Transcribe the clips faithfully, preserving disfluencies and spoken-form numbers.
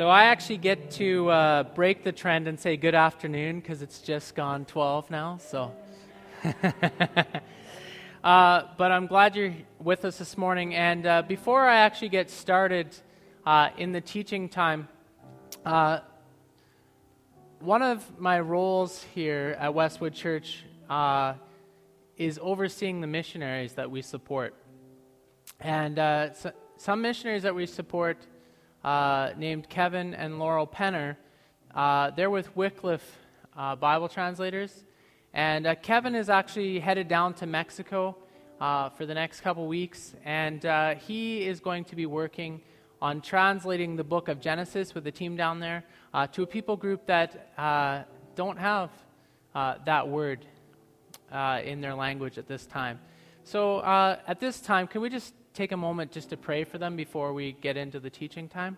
So I actually get to uh, break the trend and say good afternoon because it's just gone twelve now. So, uh, but I'm glad you're with us this morning. And uh, before I actually get started uh, in the teaching time, uh, one of my roles here at Westwood Church uh, is overseeing the missionaries that we support. And uh, so, some missionaries that we support, uh, named Kevin and Laurel Penner, uh, they're with Wycliffe uh, Bible Translators. And uh, Kevin is actually headed down to Mexico uh, for the next couple weeks. And uh, he is going to be working on translating the book of Genesis with the team down there uh, to a people group that uh, don't have uh, that word uh, in their language at this time. So uh, at this time, can we just take a moment just to pray for them before we get into the teaching time?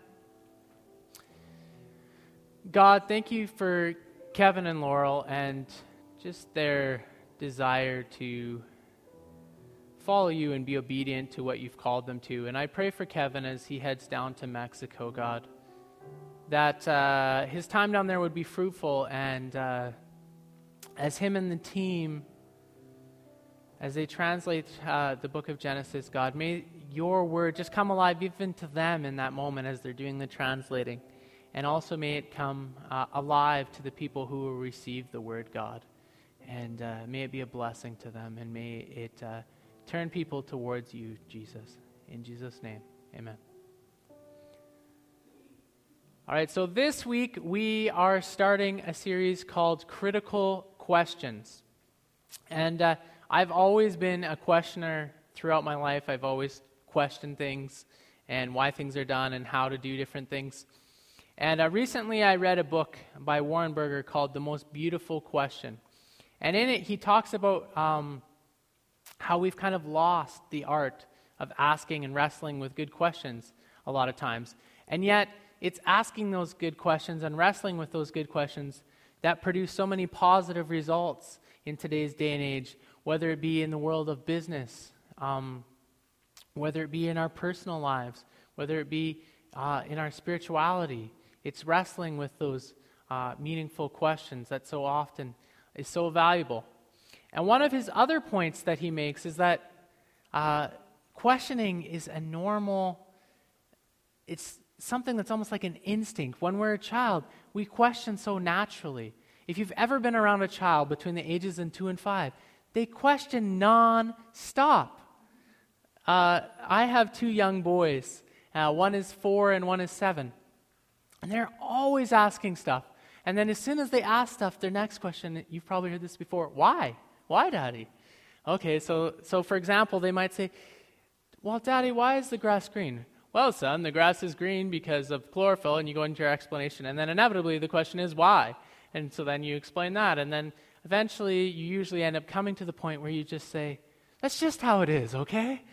God, thank you for Kevin and Laurel and just their desire to follow you and be obedient to what you've called them to. And I pray for Kevin as he heads down to Mexico, God, that uh, his time down there would be fruitful, and uh, as him and the team, as they translate uh, the book of Genesis, God, may your word just come alive even to them in that moment as they're doing the translating. And also may it come uh, alive to the people who will receive the word, God. And uh, may it be a blessing to them, and may it uh, turn people towards you, Jesus. In Jesus' name, amen. All right, so this week we are starting a series called Critical Questions. And uh, I've always been a questioner throughout my life. I've always questioned things and why things are done and how to do different things. And uh, recently I read a book by Warren Berger called The Most Beautiful Question. And in it he talks about um, how we've kind of lost the art of asking and wrestling with good questions a lot of times. And yet it's asking those good questions and wrestling with those good questions that produce so many positive results in today's day and age, whether it be in the world of business, um, whether it be in our personal lives, whether it be uh, in our spirituality. It's wrestling with those uh, meaningful questions that so often is so valuable. And one of his other points that he makes is that uh, questioning is a normal, it's something that's almost like an instinct. When we're a child, we question so naturally. If you've ever been around a child between the ages of two and five, they question non-stop. Uh, I have two young boys. Uh, one is four and one is seven. And they're always asking stuff. And then as soon as they ask stuff, their next question, you've probably heard this before, why? Why, Daddy? Okay, so so for example, they might say, well, Daddy, why is the grass green? Well, son, the grass is green because of chlorophyll, and you go into your explanation. And then inevitably the question is why? And so then you explain that. And then eventually you usually end up coming to the point where you just say, that's just how it is, okay?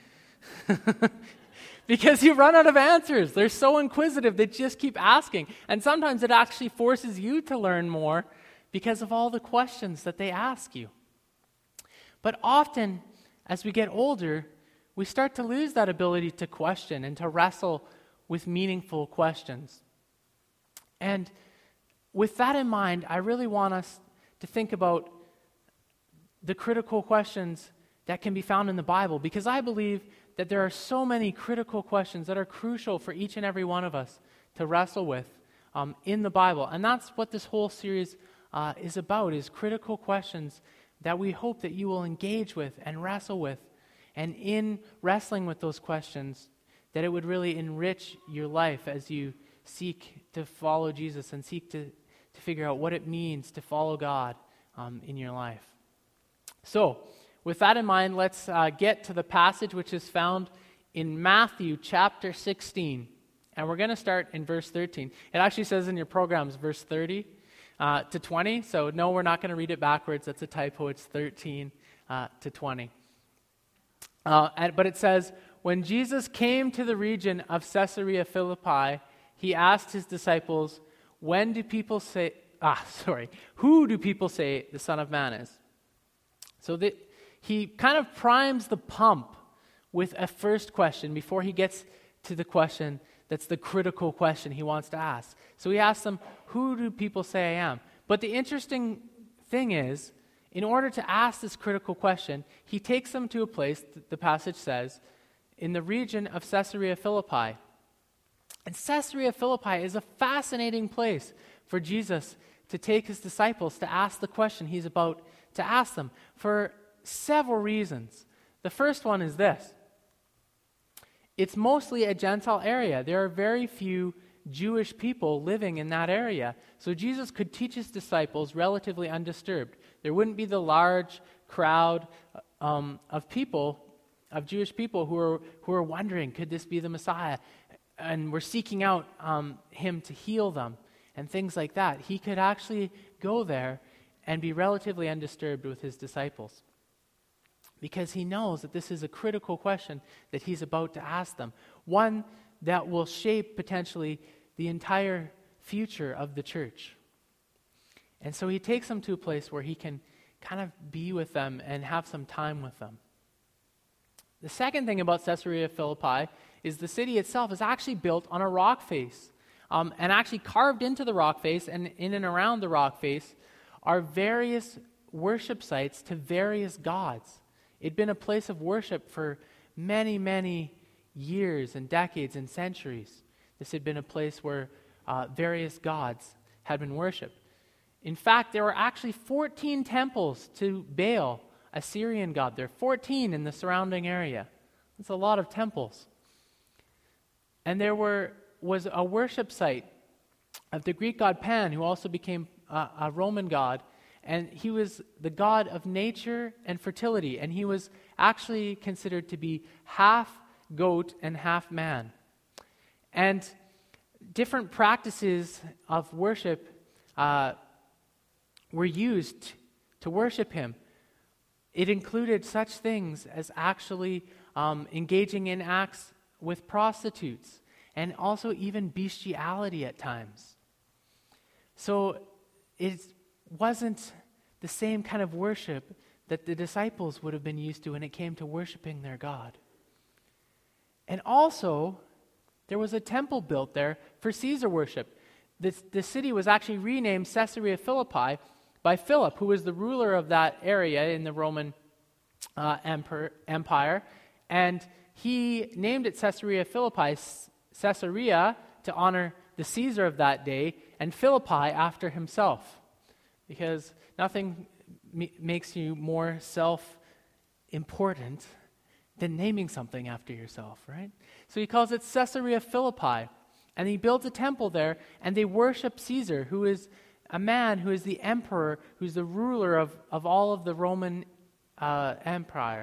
Because you run out of answers. They're so inquisitive, they just keep asking. And sometimes it actually forces you to learn more because of all the questions that they ask you. But often, as we get older, we start to lose that ability to question and to wrestle with meaningful questions. And with that in mind, I really want us to think about the critical questions that can be found in the Bible, because I believe that there are so many critical questions that are crucial for each and every one of us to wrestle with um, in the Bible. And that's what this whole series uh, is about, is critical questions that we hope that you will engage with and wrestle with. And in wrestling with those questions, that it would really enrich your life as you seek to follow Jesus and seek to, to figure out what it means to follow God um, in your life. So, with that in mind, let's uh, get to the passage which is found in Matthew chapter sixteen. And we're going to start in verse thirteen. It actually says in your programs verse thirty uh, to twenty. So no, we're not going to read it backwards. That's a typo. It's thirteen uh, to twenty. Uh, and, but it says, when Jesus came to the region of Caesarea Philippi, he asked his disciples, when do people say, ah, sorry, who do people say the Son of Man is? So that he kind of primes the pump with a first question before he gets to the question that's the critical question he wants to ask. So he asks them, who do people say I am? But the interesting thing is, in order to ask this critical question, he takes them to a place, the passage says, in the region of Caesarea Philippi. And Caesarea Philippi is a fascinating place for Jesus to take his disciples to ask the question he's about to ask them for several reasons. The first one is this. It's mostly a Gentile area. There are very few Jewish people living in that area. So Jesus could teach his disciples relatively undisturbed. There wouldn't be the large crowd um, of people, of Jewish people who are who are wondering, could this be the Messiah? And were seeking out um, him to heal them and things like that. He could actually go there and be relatively undisturbed with his disciples, because he knows that this is a critical question that he's about to ask them, one that will shape potentially the entire future of the church. And so he takes them to a place where he can kind of be with them and have some time with them. The second thing about Caesarea Philippi is the city itself is actually built on a rock face. Um, and actually carved into the rock face and in and around the rock face are various worship sites to various gods. It'd been a place of worship for many, many years and decades and centuries. This had been a place where uh, various gods had been worshipped. In fact, there were actually fourteen temples to Baal, a Syrian god. There are fourteen in the surrounding area. That's a lot of temples. And there were was a worship site of the Greek god Pan, who also became uh, a Roman god. And he was the god of nature and fertility. And he was actually considered to be half goat and half man. And different practices of worship uh, were used to worship him. It included such things as actually um, engaging in acts with prostitutes, and also even bestiality at times. So it wasn't the same kind of worship that the disciples would have been used to when it came to worshiping their God. And also, there was a temple built there for Caesar worship. This, the city was actually renamed Caesarea Philippi by Philip, who was the ruler of that area in the Roman uh, emperor, Empire. And he named it Caesarea Philippi, Caesarea, to honor the Caesar of that day, and Philippi after himself, because nothing m- makes you more self-important than naming something after yourself, right? So he calls it Caesarea Philippi, and he builds a temple there, and they worship Caesar, who is a man who is the emperor, who's the ruler of, of all of the Roman uh, Empire.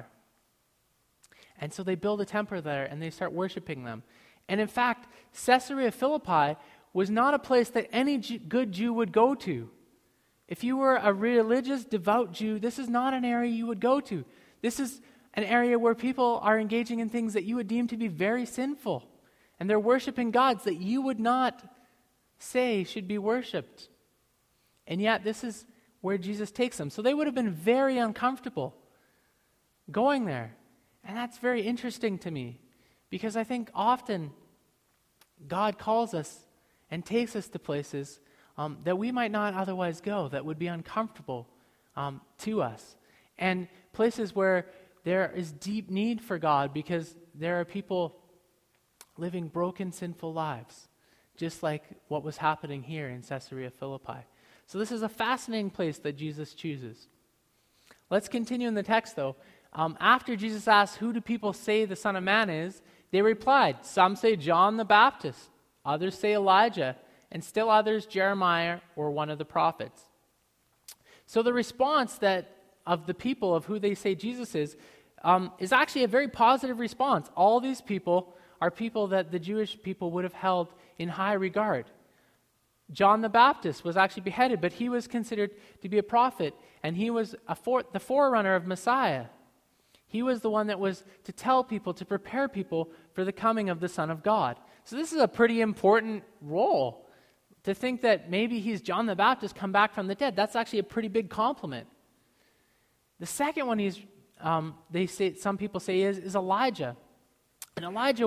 And so they build a temple there, and they start worshiping them. And in fact, Caesarea Philippi was not a place that any Jew, good Jew would go to. If you were a religious, devout Jew, this is not an area you would go to. This is an area where people are engaging in things that you would deem to be very sinful. And they're worshiping gods that you would not say should be worshipped. And yet, this is where Jesus takes them. So they would have been very uncomfortable going there. And that's very interesting to me, because I think often God calls us and takes us to places um, that we might not otherwise go, that would be uncomfortable um, to us. And places where there is deep need for God, because there are people living broken, sinful lives, just like what was happening here in Caesarea Philippi. So this is a fascinating place that Jesus chooses. Let's continue in the text, though. Um, after Jesus asked, who do people say the Son of Man is? They replied, some say John the Baptist, others say Elijah, and still others Jeremiah or one of the prophets. So the response that of the people of who they say Jesus is, um, is actually a very positive response. All these people are people that the Jewish people would have held in high regard. John the Baptist was actually beheaded, but he was considered to be a prophet, and he was a for, the forerunner of Messiah. He was the one that was to tell people, to prepare people for the coming of the Son of God. So this is a pretty important role. To think that maybe he's John the Baptist come back from the dead, that's actually a pretty big compliment. The second one he's, um, they say, some people say is, is Elijah. And Elijah was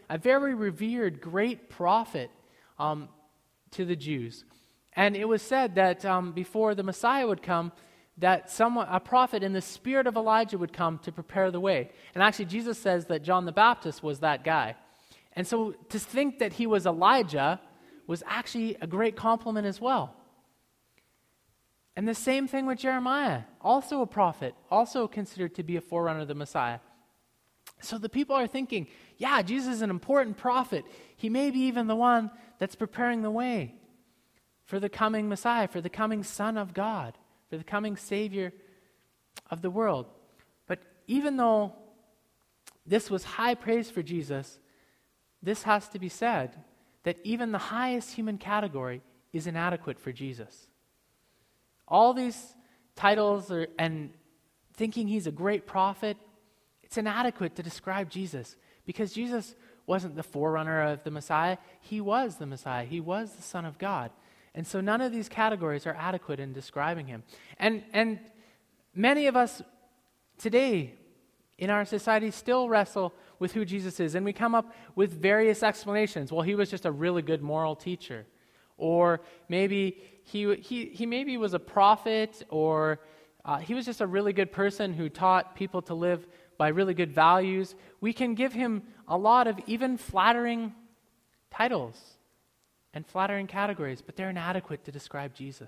a very revered, great prophet um, to the Jews. And it was said that um, before the Messiah would come, that someone, a prophet in the spirit of Elijah would come to prepare the way. And actually, Jesus says that John the Baptist was that guy. And so to think that he was Elijah was actually a great compliment as well. And the same thing with Jeremiah, also a prophet, also considered to be a forerunner of the Messiah. So the people are thinking, yeah, Jesus is an important prophet. He may be even the one that's preparing the way for the coming Messiah, for the coming Son of God, for the coming Savior of the world. But even though this was high praise for Jesus, this has to be said, that even the highest human category is inadequate for Jesus. All these titles are, and thinking he's a great prophet, it's inadequate to describe Jesus, because Jesus wasn't the forerunner of the Messiah. He was the Messiah. He was the Son of God. And so none of these categories are adequate in describing him. And, and many of us today in our society still wrestle with who Jesus is, and we come up with various explanations. Well, he was just a really good moral teacher. Or maybe he he he maybe was a prophet, or uh, he was just a really good person who taught people to live by really good values. We can give him a lot of even flattering titles and flattering categories, but they're inadequate to describe Jesus.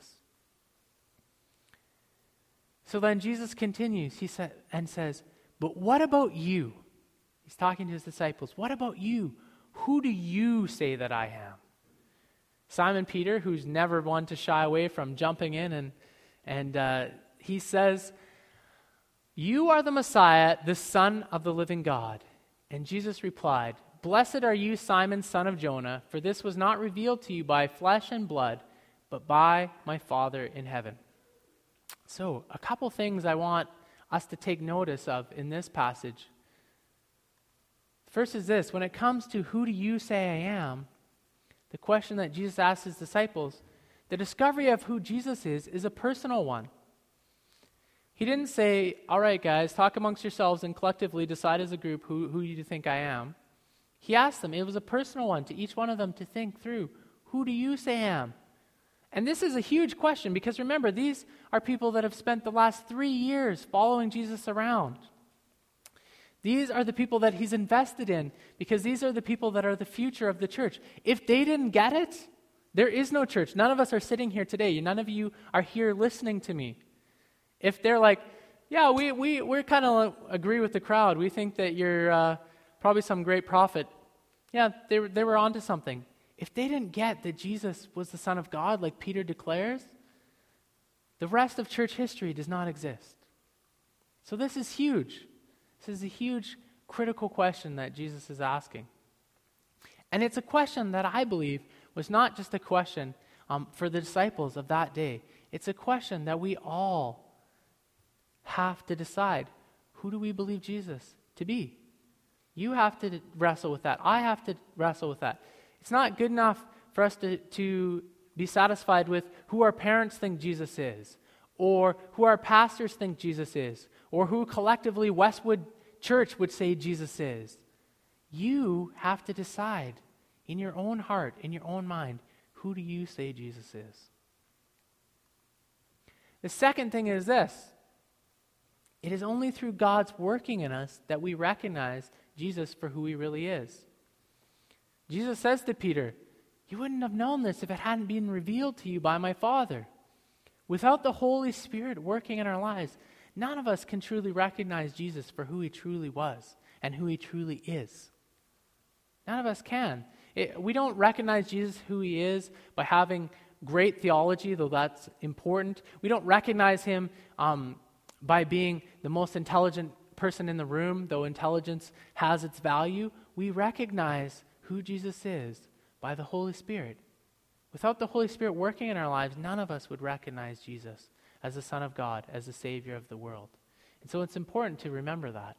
So then Jesus continues, he said, and says, "But what about you?" He's talking to his disciples. "What about you? Who do you say that I am?" Simon Peter, who's never one to shy away from jumping in, and and uh, he says, "You are the Messiah, the Son of the living God." And Jesus replied, "Blessed are you, Simon, son of Jonah, for this was not revealed to you by flesh and blood, but by my Father in heaven." So, a couple things I want us to take notice of in this passage. First is this: when it comes to who do you say I am, the question that Jesus asked his disciples, the discovery of who Jesus is, is a personal one. He didn't say, "All right, guys, talk amongst yourselves and collectively decide as a group who, who you think I am." He asked them, it was a personal one, to each one of them to think through, who do you say I am? And this is a huge question, because remember, these are people that have spent the last three years following Jesus around. These are the people that he's invested in, because these are the people that are the future of the church. If they didn't get it, there is no church. None of us are sitting here today. None of you are here listening to me. If they're like, yeah, we we we kind of agree with the crowd. We think that you're uh, probably some great prophet. Yeah, they were, they were onto something. If they didn't get that Jesus was the Son of God, like Peter declares, the rest of church history does not exist. So this is huge. This is a huge, critical question that Jesus is asking. And it's a question that I believe was not just a question um, for the disciples of that day. It's a question that we all have to decide. Who do we believe Jesus to be? You have to wrestle with that. I have to wrestle with that. It's not good enough for us to, to be satisfied with who our parents think Jesus is, or who our pastors think Jesus is, or who collectively Westwood Church would say Jesus is. You have to decide in your own heart, in your own mind, who do you say Jesus is? The second thing is this: it is only through God's working in us that we recognize Jesus for who he really is. Jesus says to Peter, "You wouldn't have known this if it hadn't been revealed to you by my Father." Without the Holy Spirit working in our lives, none of us can truly recognize Jesus for who he truly was and who he truly is. None of us can. It, we don't recognize Jesus who he is by having great theology, though that's important. We don't recognize him um, by being the most intelligent person in the room, though intelligence has its value. We recognize who Jesus is by the Holy Spirit. Without the Holy Spirit working in our lives, none of us would recognize Jesus as the Son of God, as the Savior of the world. And so it's important to remember that.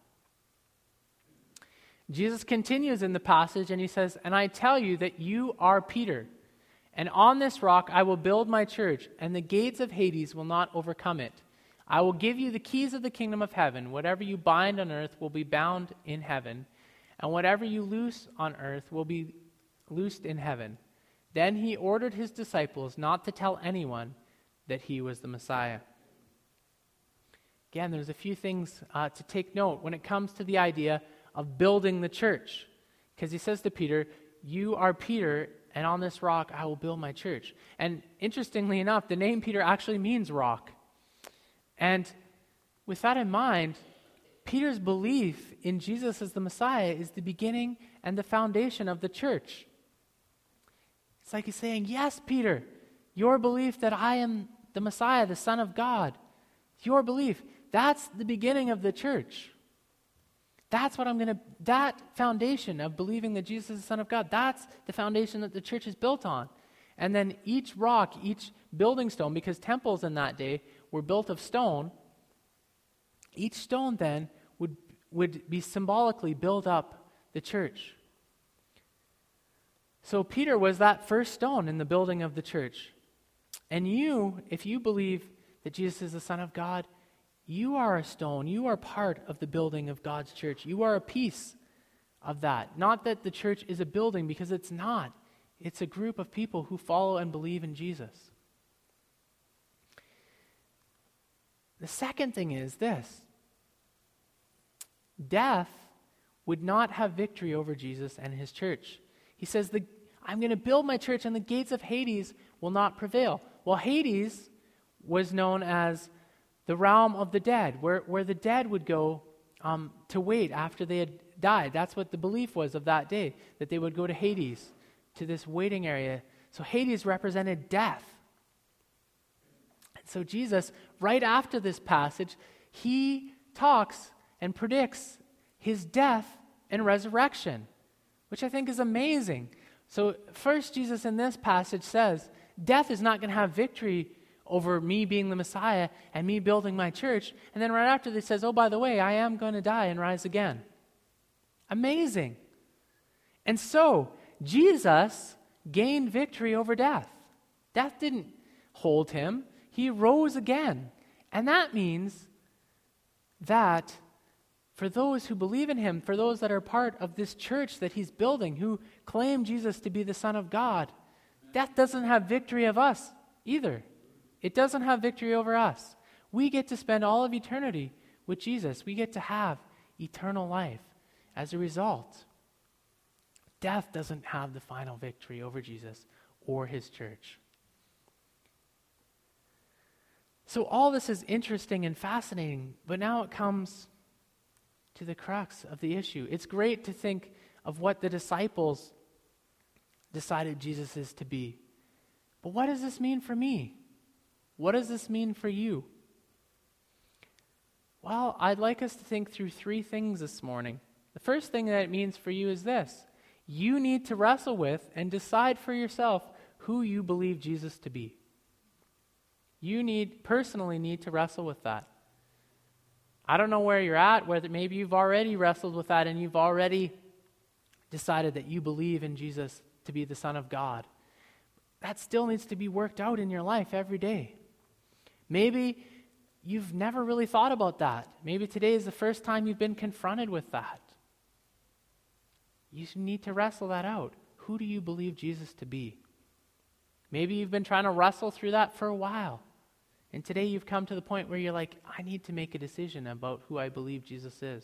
Jesus continues in the passage and he says, "And I tell you that you are Peter, and on this rock I will build my church, and the gates of Hades will not overcome it. I will give you the keys of the kingdom of heaven. Whatever you bind on earth will be bound in heaven, and whatever you loose on earth will be loosed in heaven." Then he ordered his disciples not to tell anyone that he was the Messiah. Again, there's a few things uh, to take note when it comes to the idea of building the church. Because he says to Peter, "You are Peter, and on this rock I will build my church." And interestingly enough, the name Peter actually means rock. And with that in mind, Peter's belief in Jesus as the Messiah is the beginning and the foundation of the church. It's like he's saying, yes, Peter, your belief that I am the Messiah, the Son of God, your belief, that's the beginning of the church. That's what I'm going to, that foundation of believing that Jesus is the Son of God, that's the foundation that the church is built on. And then each rock, each building stone, because temples in that day were built of stone, each stone then would, would be symbolically build up the church. So Peter was that first stone in the building of the church. And you, if you believe that Jesus is the Son of God, you are a stone. You are part of the building of God's church. You are a piece of that. Not that the church is a building, because it's not. It's a group of people who follow and believe in Jesus. The second thing is this: death would not have victory over Jesus and his church. He says, the, I'm going to build my church and the gates of Hades will not prevail. Well, Hades was known as the realm of the dead, where, where the dead would go um, to wait after they had died. That's what the belief was of that day, that they would go to Hades, to this waiting area. So Hades represented death. And so Jesus, right after this passage, he talks and predicts his death and resurrection, which I think is amazing. So first, Jesus in this passage says, death is not going to have victory over me being the Messiah and me building my church. And then right after this says, oh, by the way, I am going to die and rise again. Amazing. And so Jesus gained victory over death. Death didn't hold him. He rose again. And that means that for those who believe in him, for those that are part of this church that he's building, who claim Jesus to be the Son of God, death doesn't have victory of us either. It doesn't have victory over us. We get to spend all of eternity with Jesus. We get to have eternal life as a result. Death doesn't have the final victory over Jesus or his church. So all this is interesting and fascinating, but now it comes to the crux of the issue. It's great to think of what the disciples decided Jesus is to be. But what does this mean for me? What does this mean for you? Well, I'd like us to think through three things this morning. The first thing that it means for you is this: you need to wrestle with and decide for yourself who you believe Jesus to be. You need, personally need to wrestle with that. I don't know where you're at, whether maybe you've already wrestled with that and you've already decided that you believe in Jesus to be the Son of God. That still needs to be worked out in your life every day. Maybe you've never really thought about that. Maybe today is the first time you've been confronted with that. You need to wrestle that out. Who do you believe Jesus to be? Maybe you've been trying to wrestle through that for a while. And today you've come to the point where you're like, I need to make a decision about who I believe Jesus is.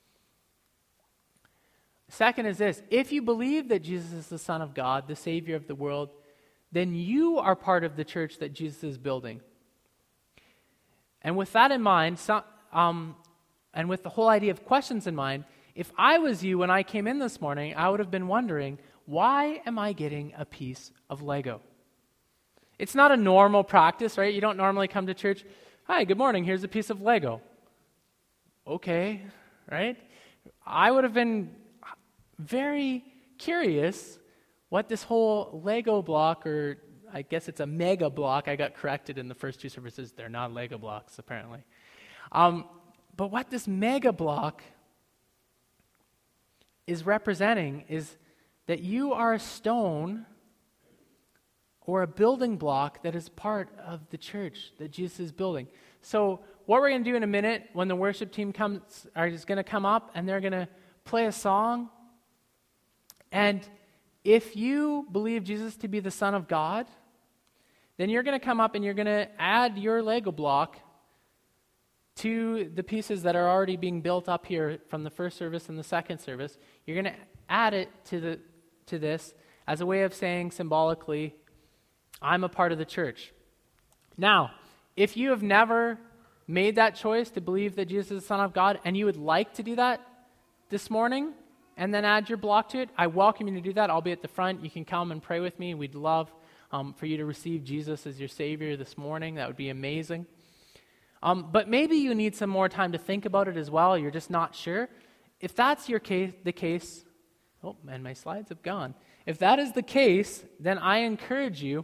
Second is this: if you believe that Jesus is the Son of God, the Savior of the world, then you are part of the church that Jesus is building. And with that in mind, so, um, and with the whole idea of questions in mind, if I was you when I came in this morning, I would have been wondering, why am I getting a piece of Lego? It's not a normal practice, right? You don't normally come to church, hi, good morning, here's a piece of Lego. Okay, right? I would have been very curious what this whole Lego block, or I guess it's a mega block, I got corrected in the first two services, they're not Lego blocks apparently. Um, but what this mega block is representing is that you are a stone or a building block that is part of the church that Jesus is building. So what we're going to do in a minute, when the worship team comes, are is going to come up and they're going to play a song, And if you believe Jesus to be the Son of God, then you're going to come up and you're going to add your Lego block to the pieces that are already being built up here from the first service and the second service. You're going to add it to the to this as a way of saying symbolically, I'm a part of the church. Now, if you have never made that choice to believe that Jesus is the Son of God and you would like to do that this morning and then add your block to it, I welcome you to do that. I'll be at the front. You can come and pray with me. We'd love um, for you to receive Jesus as your Savior this morning. That would be amazing. Um, but maybe you need some more time to think about it as well. You're just not sure. If that's your case, the case, oh, and my slides have gone. If that is the case, then I encourage you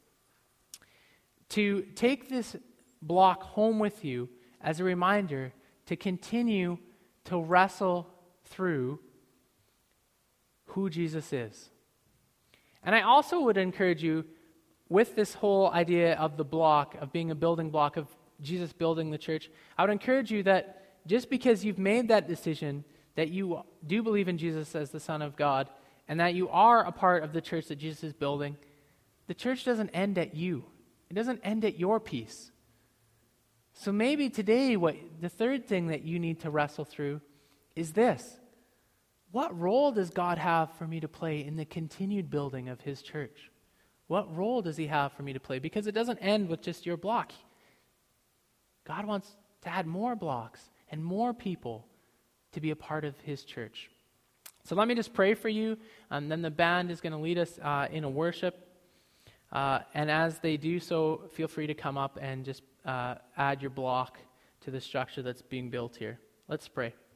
to take this block home with you as a reminder to continue to wrestle through who Jesus is. And I also would encourage you with this whole idea of the block, of being a building block, of Jesus building the church, I would encourage you that just because you've made that decision that you do believe in Jesus as the Son of God and that you are a part of the church that Jesus is building, the church doesn't end at you. It doesn't end at your piece. So maybe today, what the third thing that you need to wrestle through is this. What role does God have for me to play in the continued building of his church? What role does he have for me to play? Because it doesn't end with just your block. God wants to add more blocks and more people to be a part of his church. So let me just pray for you, and then the band is going to lead us uh, in a worship. Uh, and as they do so, feel free to come up and just uh, add your block to the structure that's being built here. Let's pray.